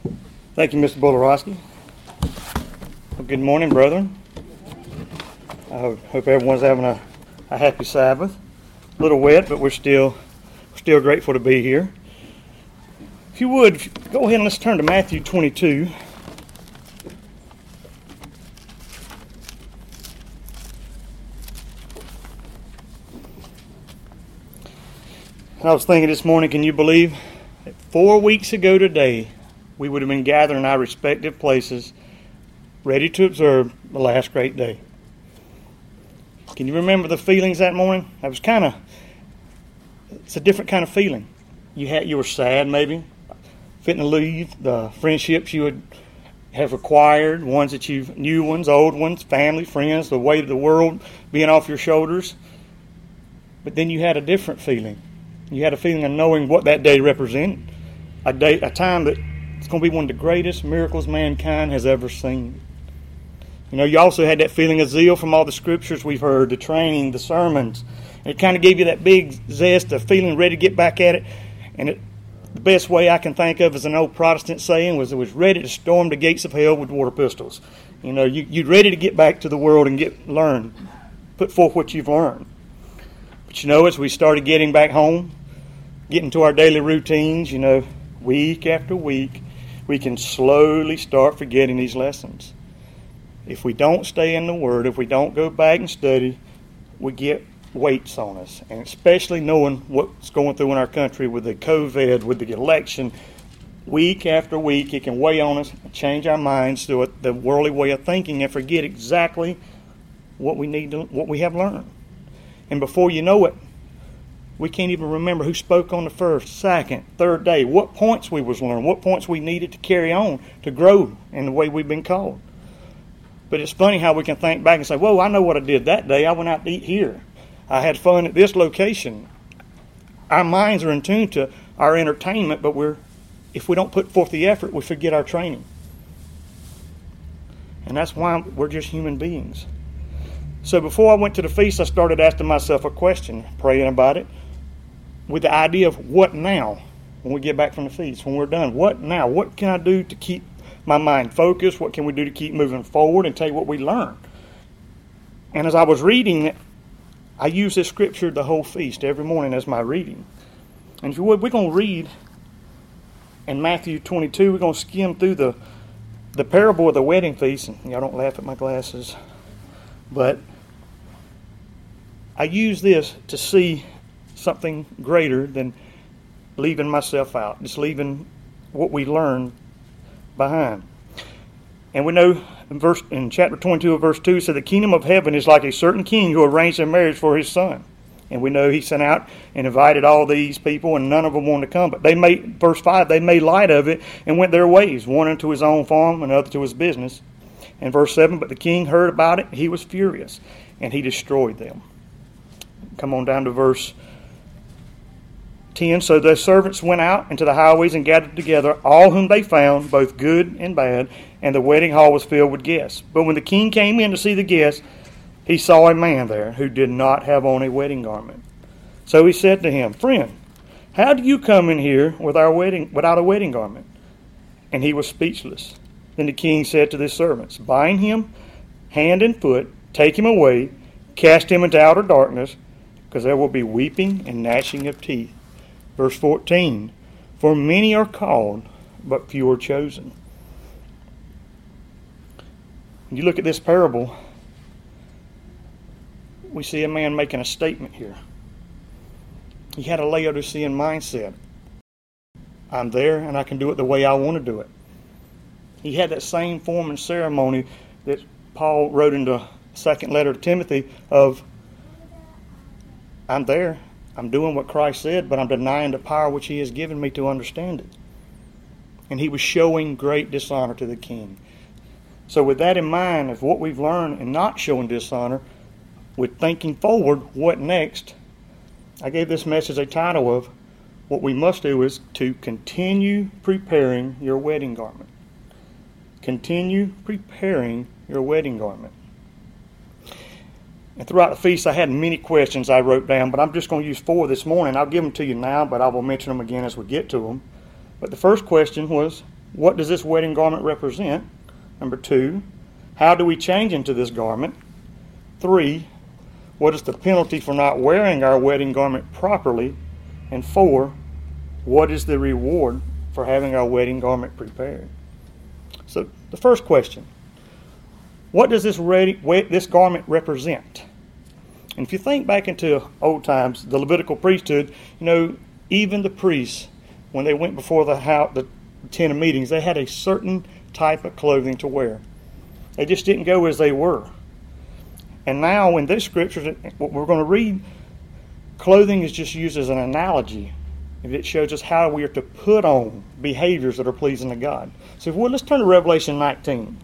Thank you, Mr. Bolarowski. Well, good morning, brethren. I hope everyone's having a happy Sabbath. A little wet, but we're still grateful to be here. If you would, go ahead and let's turn to Matthew 22. I was thinking this morning, can you believe that 4 weeks ago today, we would have been gathered in our respective places, ready to observe the last great day. Can you remember the feelings that morning? It's a different kind of feeling. You were sad maybe, fitting to leave the friendships you would have acquired, ones that you new ones, old ones, family, friends, the weight of the world being off your shoulders. But then you had a different feeling. You had a feeling of knowing what that day represented. A time that it's going to be one of the greatest miracles mankind has ever seen. You know, you also had that feeling of zeal from all the scriptures we've heard, the training, the sermons. And it kind of gave you that big zest of feeling ready to get back at it. And the best way I can think of as an old Protestant saying was it was ready to storm the gates of hell with water pistols. You know, you're ready to get back to the world and learn, put forth what you've learned. But you know, as we started getting back home, getting to our daily routines, you know, week after week, we can slowly start forgetting these lessons. If we don't stay in the Word, if we don't go back and study, we get weights on us. And especially knowing what's going through in our country with the COVID, with the election, week after week, it can weigh on us and change our minds to the worldly way of thinking and forget exactly what we have learned. And before you know it, we can't even remember who spoke on the first, second, third day, what points we was learning, what points we needed to carry on to grow in the way we've been called. But it's funny how we can think back and say, whoa, I know what I did that day. I went out to eat here. I had fun at this location. Our minds are in tune to our entertainment, but if we don't put forth the effort, we forget our training. And that's why we're just human beings. So before I went to the feast, I started asking myself a question, praying about it, with the idea of what now when we get back from the feast, when we're done. What now? What can I do to keep my mind focused? What can we do to keep moving forward and take what we learned? And as I was reading it, I used this scripture the whole feast every morning as my reading. And if you would, we're going to read in Matthew 22. We're going to skim through the parable of the wedding feast. And y'all don't laugh at my glasses. But I use this to see something greater than leaving myself out, just leaving what we learned behind. And we know in chapter 22 of verse 2, it said, the kingdom of heaven is like a certain king who arranged a marriage for his son. And we know he sent out and invited all these people, and none of them wanted to come. But verse 5, they made light of it and went their ways, one unto his own farm, another to his business. And verse 7, but the king heard about it, he was furious, and he destroyed them. Come on down to verse 10. So the servants went out into the highways and gathered together all whom they found, both good and bad, and the wedding hall was filled with guests. But when the king came in to see the guests, he saw a man there who did not have on a wedding garment. So he said to him, friend, how do you come in here without a wedding garment? And he was speechless. Then the king said to the servants, bind him hand and foot, take him away, cast him into outer darkness, because there will be weeping and gnashing of teeth. Verse 14, for many are called, but few are chosen. When you look at this parable, we see a man making a statement here. He had a Laodicean mindset. I'm there and I can do it the way I want to do it. He had that same form and ceremony that Paul wrote in the second letter to Timothy of, I'm there, I'm doing what Christ said, but I'm denying the power which he has given me to understand it. And he was showing great dishonor to the king. So with that in mind, of what we've learned and not showing dishonor, with thinking forward, what next, I gave this message a title of, what we must do is to continue preparing your wedding garment. Continue preparing your wedding garment. And throughout the feast, I had many questions I wrote down, but I'm just going to use 4 this morning. I'll give them to you now, but I will mention them again as we get to them. But the first question was, what does this wedding garment represent? Number 2, how do we change into this garment? 3, what is the penalty for not wearing our wedding garment properly? And 4, what is the reward for having our wedding garment prepared? So the first question, what does this garment represent? And if you think back into old times, the Levitical priesthood, even the priests, when they went before the tent of meetings, they had a certain type of clothing to wear. They just didn't go as they were. And now in this scripture, what we're going to read, clothing is just used as an analogy. It shows us how we are to put on behaviors that are pleasing to God. So let's turn to Revelation 19.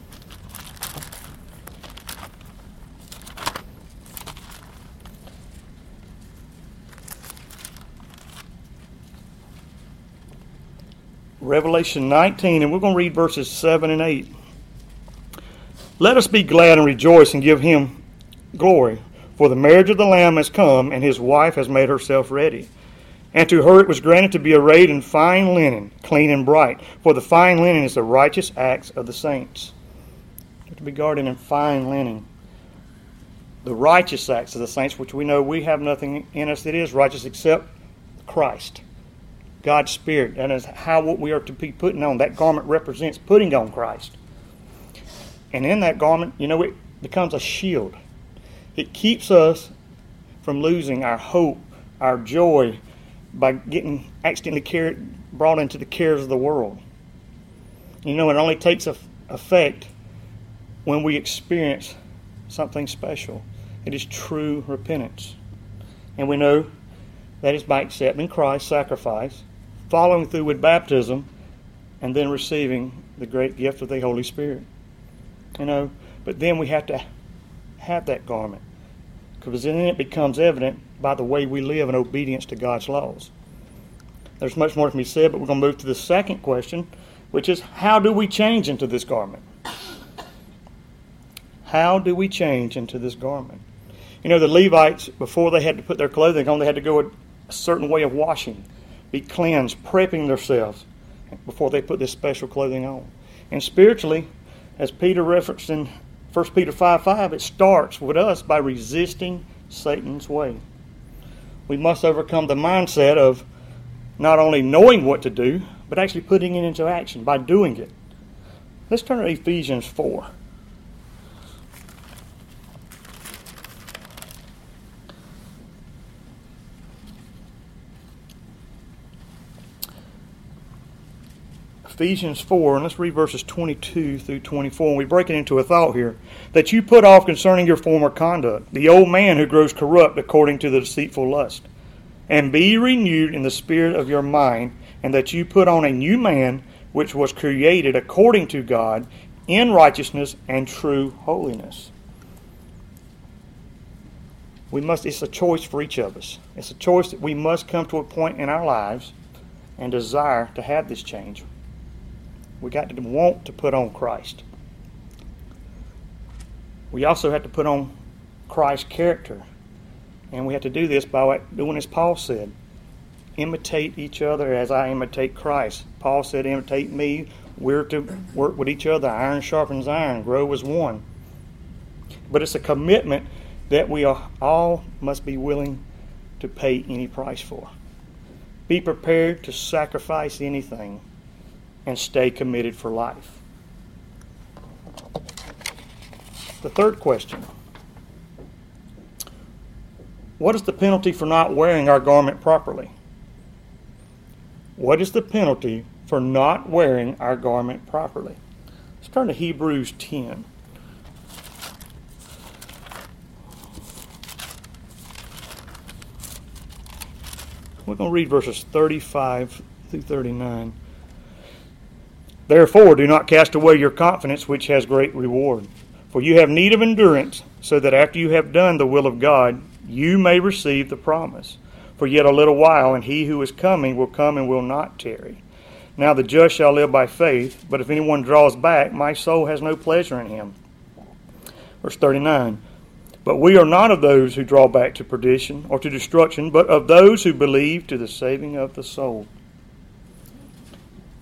Revelation 19, and we're going to read verses 7 and 8. Let us be glad and rejoice and give him glory, for the marriage of the Lamb has come, and his wife has made herself ready. And to her it was granted to be arrayed in fine linen, clean and bright, for the fine linen is the righteous acts of the saints. To be guarded in fine linen, the righteous acts of the saints, which we know we have nothing in us that is righteous except Christ. God's Spirit. That is what we are to be putting on. That garment represents putting on Christ. And in that garment, it becomes a shield. It keeps us from losing our hope, our joy, by getting accidentally brought into the cares of the world. It only takes effect when we experience something special. It is true repentance. And we know that is by accepting Christ's sacrifice, following through with baptism, and then receiving the great gift of the Holy Spirit. But then we have to have that garment, because then it becomes evident by the way we live in obedience to God's laws. There's much more to be said, but we're going to move to the second question, which is, how do we change into this garment? How do we change into this garment? The Levites, before they had to put their clothing on, they had to go a certain way of washing, be cleansed, prepping themselves before they put this special clothing on. And spiritually, as Peter referenced in 1 Peter 5:5, it starts with us by resisting Satan's way. We must overcome the mindset of not only knowing what to do, but actually putting it into action by doing it. Let's turn to Ephesians 4. Ephesians 4, and let's read verses 22 through 24, and we break it into a thought here. That you put off concerning your former conduct, the old man who grows corrupt according to the deceitful lust, and be renewed in the spirit of your mind, and that you put on a new man, which was created according to God, in righteousness and true holiness. It's a choice for each of us. It's a choice that we must come to a point in our lives and desire to have this change. We got to want to put on Christ. We also have to put on Christ's character. And we have to do this by doing as Paul said. Imitate each other as I imitate Christ. Paul said, imitate me. We're to work with each other. Iron sharpens iron. Grow as one. But it's a commitment that we all must be willing to pay any price for. Be prepared to sacrifice anything and stay committed for life. The third question. What is the penalty for not wearing our garment properly? What is the penalty for not wearing our garment properly? Let's turn to Hebrews 10. We're going to read verses 35 through 39. Therefore, do not cast away your confidence, which has great reward. For you have need of endurance, so that after you have done the will of God, you may receive the promise. For yet a little while, and he who is coming will come and will not tarry. Now the just shall live by faith, but if anyone draws back, my soul has no pleasure in him. Verse 39. But we are not of those who draw back to perdition or to destruction, but of those who believe to the saving of the soul.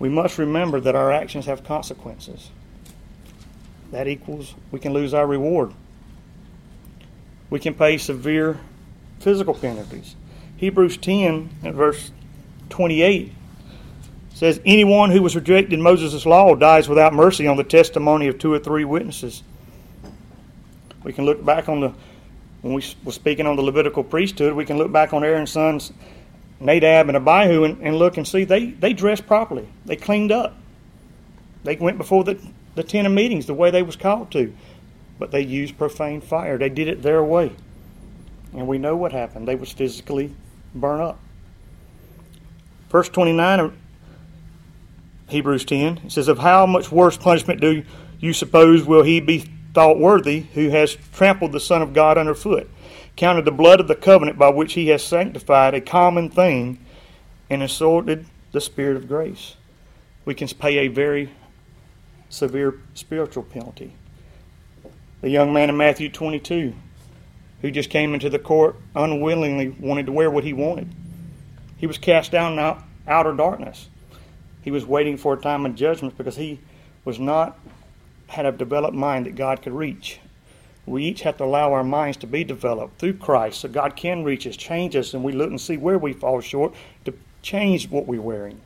We must remember that our actions have consequences. That equals we can lose our reward. We can pay severe physical penalties. Hebrews 10 and verse 28 says, anyone who was rejected Moses' law dies without mercy on the testimony of 2 or 3 witnesses. We can look back on when we were speaking on the Levitical priesthood, we can look back on Aaron's sons, Nadab and Abihu, and look and see they dressed properly. They cleaned up. They went before the tent of meetings the way they was called to. But they used profane fire. They did it their way. And we know what happened. They was physically burned up. Verse 29 of Hebrews 10, it says, of how much worse punishment do you suppose will he be thought worthy who has trampled the Son of God underfoot, counted the blood of the covenant by which he has sanctified a common thing, and insulted the Spirit of grace? We can pay a very severe spiritual penalty. The young man in Matthew 22 who just came into the court unwillingly wanted to wear what he wanted. He was cast down in outer darkness. He was waiting for a time of judgment because he was not had a developed mind that God could reach. We each have to allow our minds to be developed through Christ so God can reach us, change us, and we look and see where we fall short to change what we're wearing.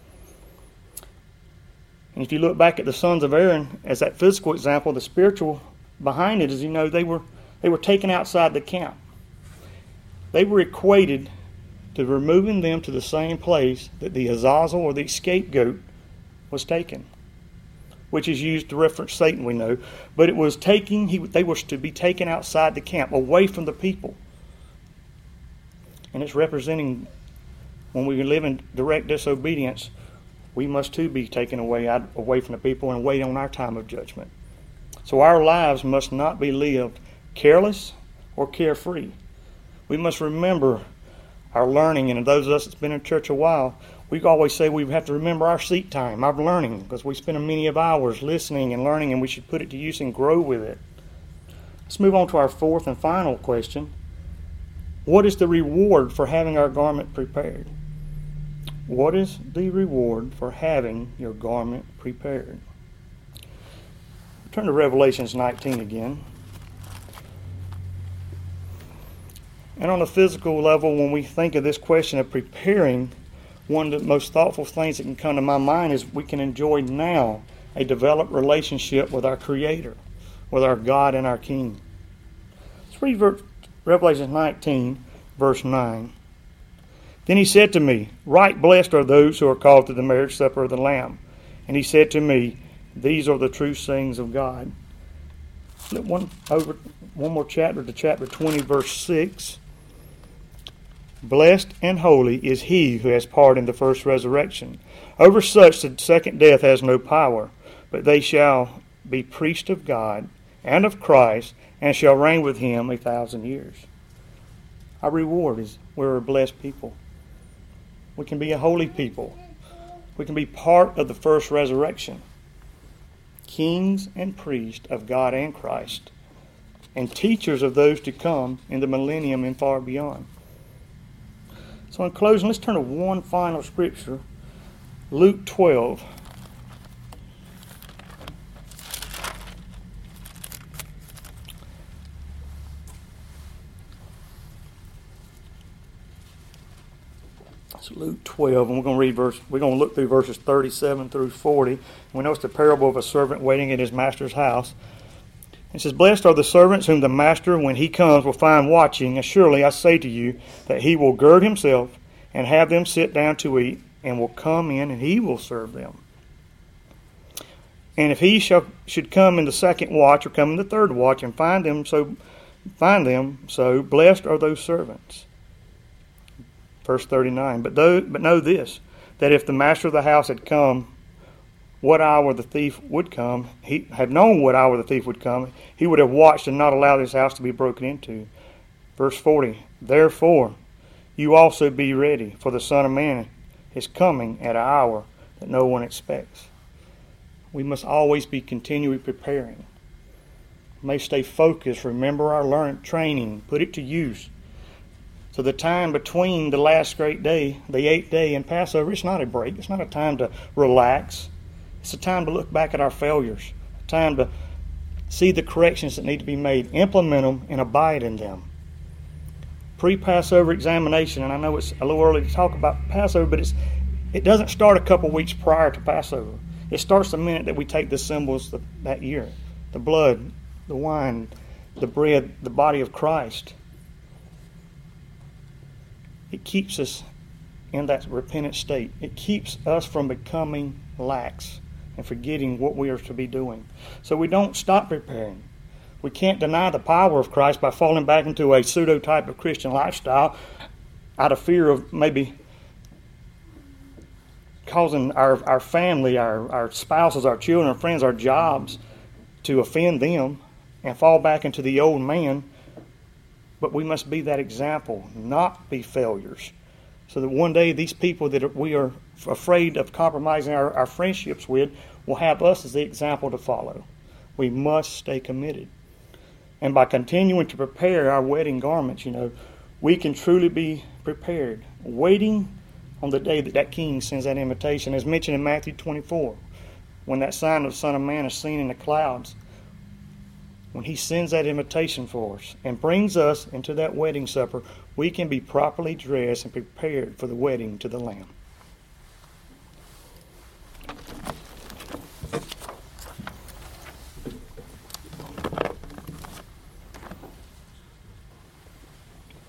And if you look back at the sons of Aaron as that physical example, the spiritual behind it is, they were taken outside the camp. They were equated to removing them to the same place that the Azazel or the scapegoat was taken, which is used to reference Satan, we know. But it was they were to be taken outside the camp, away from the people. And it's representing when we live in direct disobedience, we must too be taken away from the people and wait on our time of judgment. So our lives must not be lived careless or carefree. We must remember our learning, and those of us that's been in church a while, we always say we have to remember our seat time, our learning, because we spend many of hours listening and learning, and we should put it to use and grow with it. Let's move on to our fourth and final question. What is the reward for having our garment prepared? What is the reward for having your garment prepared? Turn to Revelations 19 again. And on a physical level, when we think of this question of preparing, one of the most thoughtful things that can come to my mind is we can enjoy now a developed relationship with our Creator, with our God and our King. Let's read Revelation 19, verse 9. Then he said to me, right blessed are those who are called to the marriage supper of the Lamb. And he said to me, these are the true sayings of God. Flip one more chapter to chapter 20, verse 6. Blessed and holy is he who has part in the first resurrection. Over such the second death has no power, but they shall be priests of God and of Christ, and shall reign with him 1,000 years. Our reward is we're a blessed people. We can be a holy people. We can be part of the first resurrection. Kings and priests of God and Christ, and teachers of those to come in the millennium and far beyond. So in closing, let's turn to one final scripture, Luke 12. It's Luke 12, and we're going to look through verses 37 through 40. We know it's the parable of a servant waiting at his master's house. It says, blessed are the servants whom the master, when he comes, will find watching. And surely I say to you that he will gird himself and have them sit down to eat, and will come in and he will serve them. And if he should come in the second watch or come in the third watch and find them so, blessed are those servants. Verse 39. But know this, that if the master of the house had known what hour the thief would come, he would have watched and not allowed his house to be broken into. Verse 40. Therefore, you also be ready, for the Son of Man is coming at an hour that no one expects. We must always be continually preparing. We may stay focused, remember our training, put it to use. So the time between the last great day, the 8th day, and Passover, it's not a break. It's not a time to relax. It's a time to look back at our failures, a time to see the corrections that need to be made, implement them, and abide in them. Pre-Passover examination, and I know it's a little early to talk about Passover, but it doesn't start a couple weeks prior to Passover. It starts the minute that we take the symbols that year, the blood, the wine, the bread, the body of Christ. It keeps us in that repentant state. It keeps us from becoming lax and forgetting what we are to be doing. So we don't stop preparing. We can't deny the power of Christ by falling back into a pseudo-type of Christian lifestyle out of fear of maybe causing our family, our spouses, our children, our friends, our jobs to offend them and fall back into the old man. But we must be that example, not be failures. So that one day these people that we are afraid of compromising our friendships with will have us as the example to follow. We must stay committed. And by continuing to prepare our wedding garments, we can truly be prepared, waiting on the day that king sends that invitation, as mentioned in Matthew 24, when that sign of the Son of Man is seen in the clouds. When he sends that invitation for us and brings us into that wedding supper, we can be properly dressed and prepared for the wedding to the Lamb.